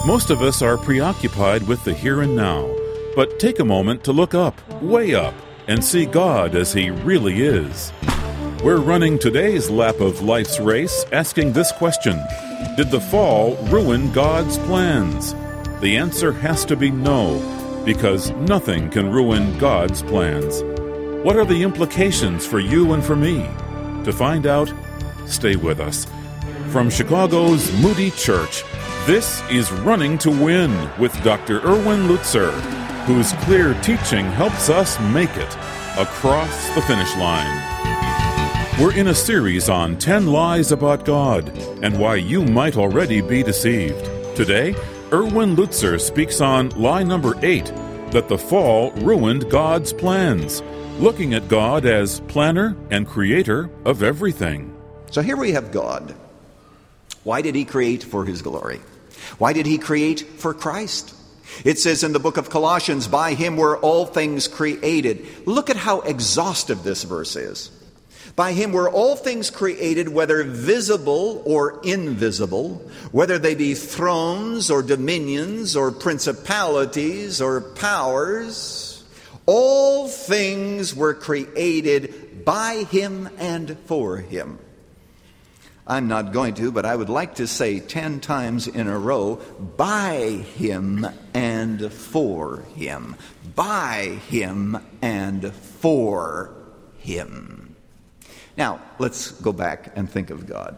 Most of us are preoccupied with the here and now, but take a moment to look up, way up, and see God as He really is. We're running today's lap of life's race asking this question: did the fall ruin God's plans? The answer has to be no, because nothing can ruin God's plans. What are the implications for you and for me? To find out, stay with us. From Chicago's Moody Church, this is Running to Win with Dr. Erwin Lutzer, whose clear teaching helps us make it across the finish line. We're in a series on 10 lies about God and why you might already be deceived. Today, Erwin Lutzer speaks on lie number 8, that the fall ruined God's plans, looking at God as planner and creator of everything. So here we have God. Why did He create? For His glory. Why did He create? For Christ. It says in the book of Colossians, by Him were all things created. Look at how exhaustive this verse is. By Him were all things created, whether visible or invisible, whether they be thrones or dominions or principalities or powers. All things were created by Him and for Him. I'm not going to, but I would like to say 10 times in a row, by Him and for Him. By Him and for Him. Now, let's go back and think of God.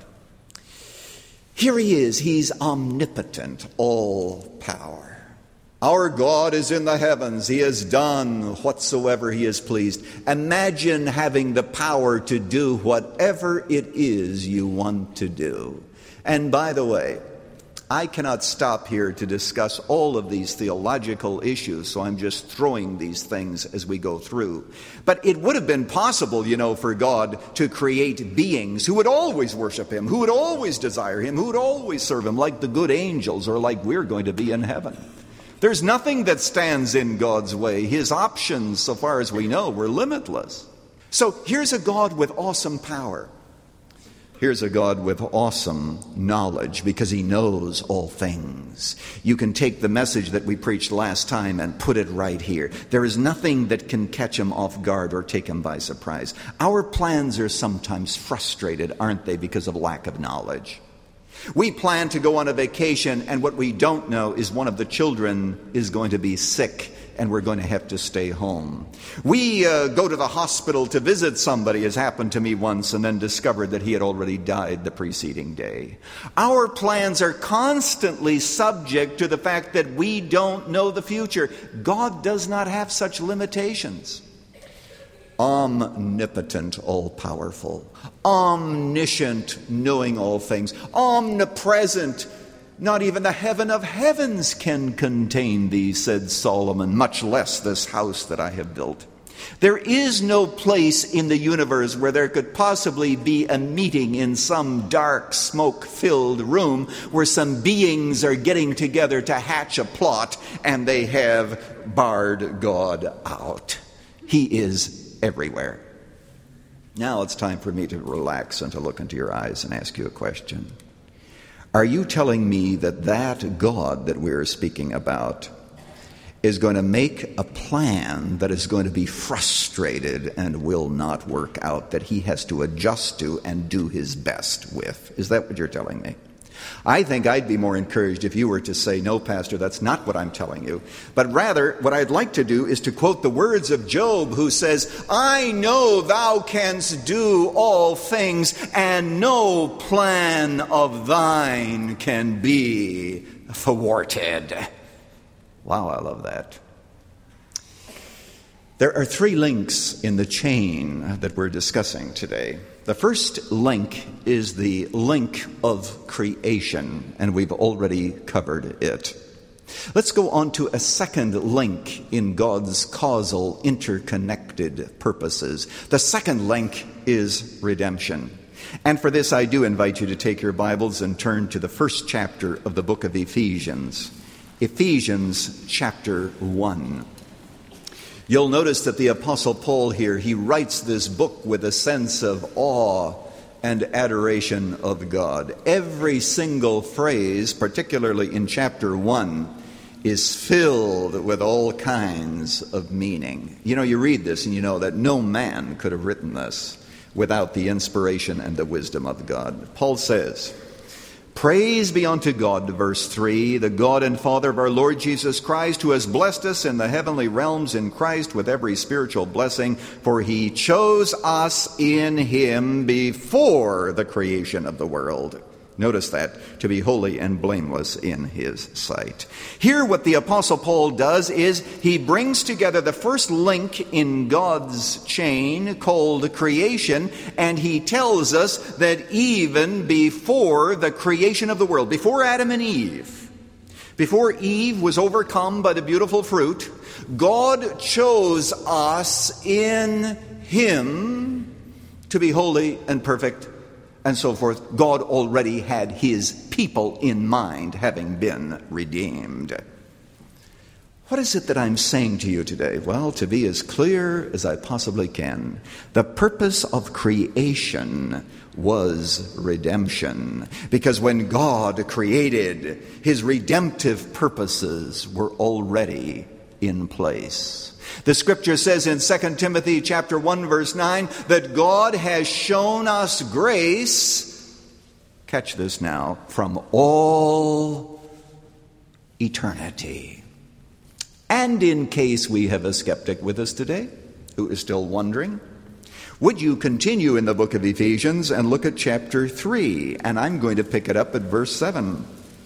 Here He is. He's omnipotent, all power. Our God is in the heavens. He has done whatsoever He is pleased. Imagine having the power to do whatever it is you want to do. And by the way, I cannot stop here to discuss all of these theological issues, so I'm just throwing these things as we go through. But it would have been possible, for God to create beings who would always worship Him, who would always desire Him, who would always serve Him, like the good angels or like we're going to be in heaven. There's nothing that stands in God's way. His options, so far as we know, were limitless. So here's a God with awesome power. Here's a God with awesome knowledge, because He knows all things. You can take the message that we preached last time and put it right here. There is nothing that can catch Him off guard or take Him by surprise. Our plans are sometimes frustrated, aren't they, because of lack of knowledge? We plan to go on a vacation, and what we don't know is one of the children is going to be sick, and we're going to have to stay home. We go to the hospital to visit somebody, as happened to me once, and then discovered that he had already died the preceding day. Our plans are constantly subject to the fact that we don't know the future. God does not have such limitations. Omnipotent, all-powerful, omniscient, knowing all things, omnipresent. Not even the heaven of heavens can contain thee, said Solomon, much less this house that I have built. There is no place in the universe where there could possibly be a meeting in some dark, smoke-filled room where some beings are getting together to hatch a plot, and they have barred God out. He is everywhere. Now it's time for me to relax and to look into your eyes and ask you a question. Are you telling me that God that we're speaking about is going to make a plan that is going to be frustrated and will not work out, that He has to adjust to and do His best with? Is that what you're telling me? I think I'd be more encouraged if you were to say, no, Pastor, that's not what I'm telling you. But rather, what I'd like to do is to quote the words of Job, who says, I know thou canst do all things, and no plan of thine can be thwarted. Wow, I love that. There are 3 links in the chain that we're discussing today. The first link is the link of creation, and we've already covered it. Let's go on to a second link in God's causal, interconnected purposes. The second link is redemption. And for this, I do invite you to take your Bibles and turn to the first chapter of the book of Ephesians. Ephesians chapter 1. You'll notice that the Apostle Paul here, he writes this book with a sense of awe and adoration of God. Every single phrase, particularly in chapter 1, is filled with all kinds of meaning. You know, you read this and you know that no man could have written this without the inspiration and the wisdom of God. Paul says, "Praise be unto God," verse 3, "the God and Father of our Lord Jesus Christ, who has blessed us in the heavenly realms in Christ with every spiritual blessing, for he chose us in him before the creation of the world." Notice that, to be holy and blameless in his sight. Here what the Apostle Paul does is he brings together the first link in God's chain called creation, and he tells us that even before the creation of the world, before Adam and Eve, before Eve was overcome by the beautiful fruit, God chose us in him to be holy and perfect and so forth. God already had his people in mind, having been redeemed. What is it that I'm saying to you today? Well, to be as clear as I possibly can, the purpose of creation was redemption. Because when God created, his redemptive purposes were already in place. The scripture says in 2 Timothy chapter 1 verse 9 that God has shown us grace, catch this now, from all eternity. And in case we have a skeptic with us today who is still wondering, would you continue in the book of Ephesians and look at chapter 3, and I'm going to pick it up at verse 7.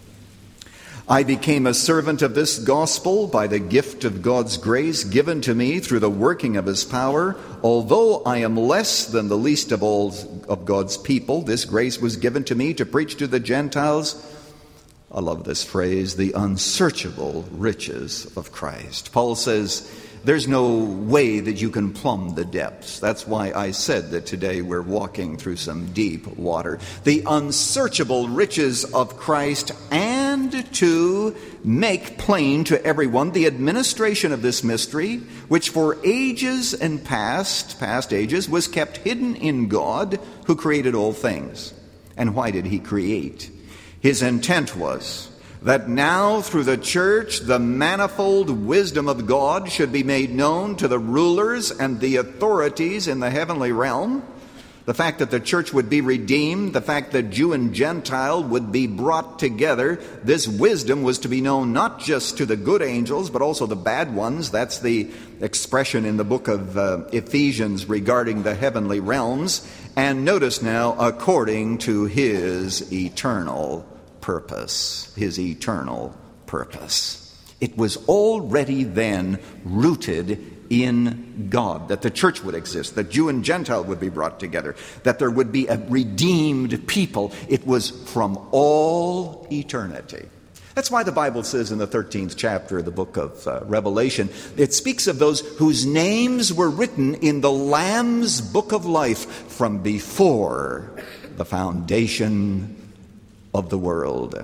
"I became a servant of this gospel by the gift of God's grace given to me through the working of his power. Although I am less than the least of all of God's people, this grace was given to me to preach to the Gentiles," I love this phrase, "the unsearchable riches of Christ." Paul says, there's no way that you can plumb the depths. That's why I said that today we're walking through some deep water. The unsearchable riches of Christ, and to make plain to everyone the administration of this mystery, which for ages and past ages was kept hidden in God, who created all things. And why did he create? His intent was that now through the church the manifold wisdom of God should be made known to the rulers and the authorities in the heavenly realm. The fact that the church would be redeemed, the fact that Jew and Gentile would be brought together, this wisdom was to be known not just to the good angels, but also the bad ones. That's the expression in the book of Ephesians regarding the heavenly realms. And notice now, according to his eternal purpose. His eternal purpose. It was already then rooted in God, that the church would exist, that Jew and Gentile would be brought together, that there would be a redeemed people. It was from all eternity. That's why the Bible says in the 13th chapter of the book of Revelation, it speaks of those whose names were written in the Lamb's book of life from before the foundation of the world.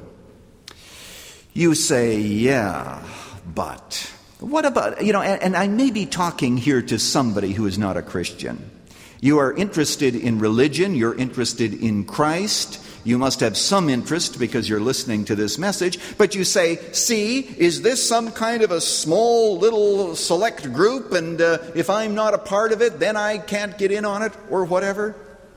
You say, yeah, but what about, and I may be talking here to somebody who is not a Christian. You are interested in religion, you're interested in Christ, you must have some interest because you're listening to this message, but you say, see, is this some kind of a small little select group, and if I'm not a part of it, then I can't get in on it, or whatever?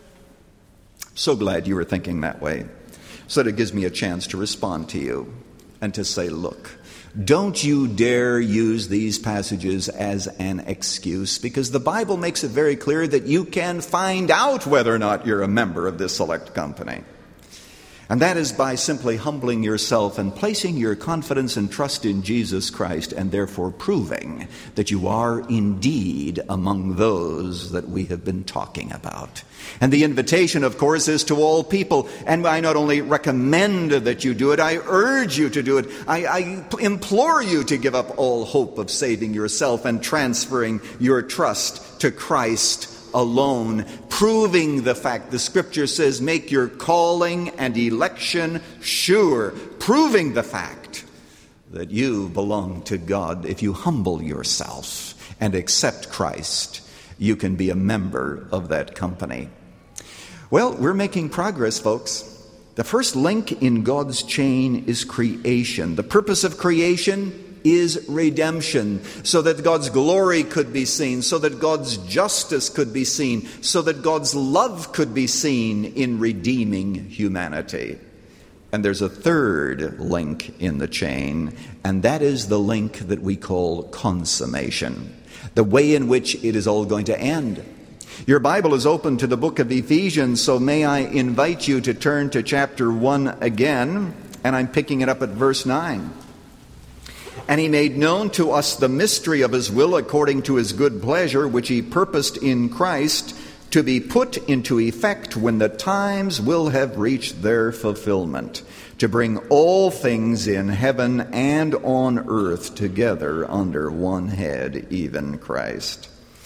So glad you were thinking that way. So that it gives me a chance to respond to you and to say, look, don't you dare use these passages as an excuse, because the Bible makes it very clear that you can find out whether or not you're a member of this select company. And that is by simply humbling yourself and placing your confidence and trust in Jesus Christ, and therefore proving that you are indeed among those that we have been talking about. And the invitation, of course, is to all people. And I not only recommend that you do it, I urge you to do it. I implore you to give up all hope of saving yourself and transferring your trust to Christ alone, proving the fact, the scripture says, make your calling and election sure, proving the fact that you belong to God. If you humble yourself and accept Christ, you can be a member of that company. Well, we're making progress, folks. The first link in God's chain is creation. The purpose of creation is redemption, so that God's glory could be seen, so that God's justice could be seen, so that God's love could be seen in redeeming humanity. And there's a third link in the chain, and that is the link that we call consummation, the way in which it is all going to end. Your Bible is open to the book of Ephesians, so may I invite you to turn to chapter 1 again, and I'm picking it up at verse 9. And he made known to us the mystery of his will according to his good pleasure, which he purposed in Christ to be put into effect when the times will have reached their fulfillment, to bring all things in heaven and on earth together under one head, even Christ.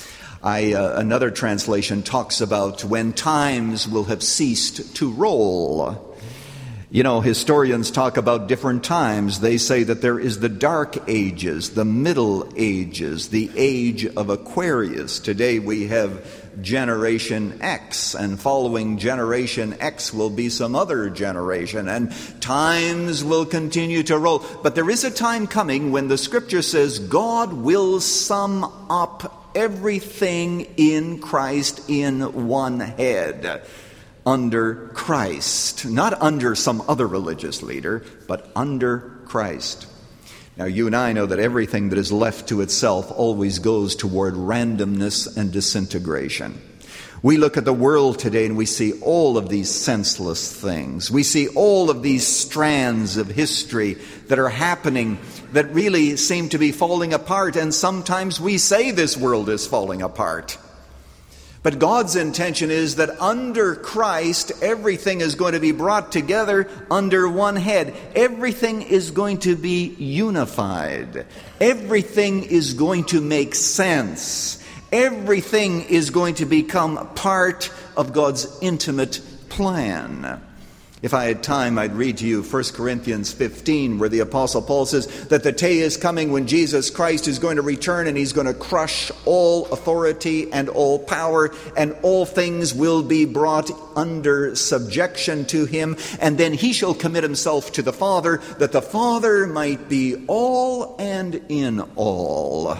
Another translation talks about when times will have ceased to roll. You know, historians talk about different times. They say that there is the Dark Ages, the Middle Ages, the Age of Aquarius. Today we have Generation X, and following Generation X will be some other generation, and times will continue to roll. But there is a time coming when the Scripture says God will sum up everything in Christ in one head. Under Christ, not under some other religious leader, but under Christ. Now, you and I know that everything that is left to itself always goes toward randomness and disintegration. We look at the world today and we see all of these senseless things. We see all of these strands of history that are happening that really seem to be falling apart, and sometimes we say this world is falling apart. But God's intention is that under Christ, everything is going to be brought together under one head. Everything is going to be unified. Everything is going to make sense. Everything is going to become part of God's intimate plan. If I had time, I'd read to you 1 Corinthians 15, where the Apostle Paul says that the day is coming when Jesus Christ is going to return and he's going to crush all authority and all power, and all things will be brought under subjection to him. And then he shall commit himself to the Father, that the Father might be all and in all.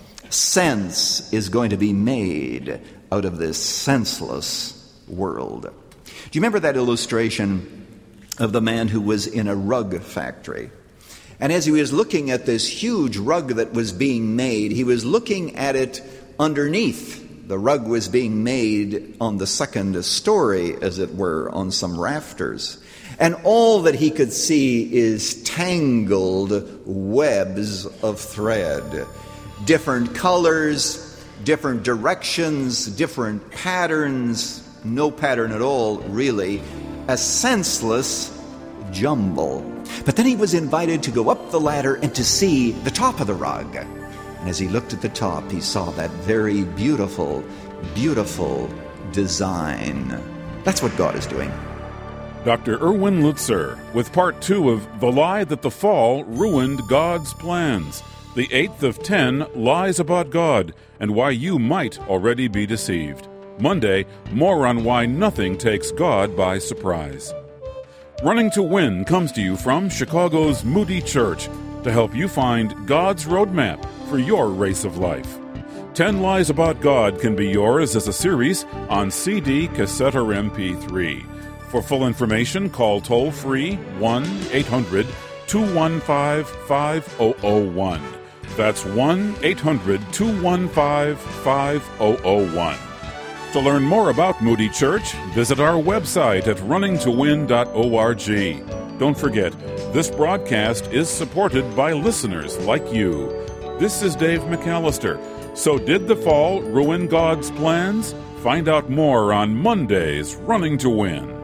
Sense is going to be made out of this senseless world. Do you remember that illustration of the man who was in a rug factory? And as he was looking at this huge rug that was being made, he was looking at it underneath. The rug was being made on the second story, as it were, on some rafters. And all that he could see is tangled webs of thread. Different colors, different directions, different patterns. No pattern at all, really. A senseless jumble. But then he was invited to go up the ladder and to see the top of the rug. And as he looked at the top, he saw that very beautiful, beautiful design. That's what God is doing. Dr. Erwin Lutzer with part 2 of The Lie That the Fall Ruined God's Plans. The 8th of 10 Lies About God and Why You Might Already Be Deceived. Monday, more on why nothing takes God by surprise. Running to Win comes to you from Chicago's Moody Church to help you find God's roadmap for your race of life. 10 Lies About God can be yours as a series on CD, cassette, or MP3. For full information, call toll-free 1-800-215-5001. That's 1-800-215-5001. To learn more about Moody Church, visit our website at runningtowin.org. Don't forget, this broadcast is supported by listeners like you. This is Dave McAllister. So did the fall ruin God's plans? Find out more on Monday's Running to Win.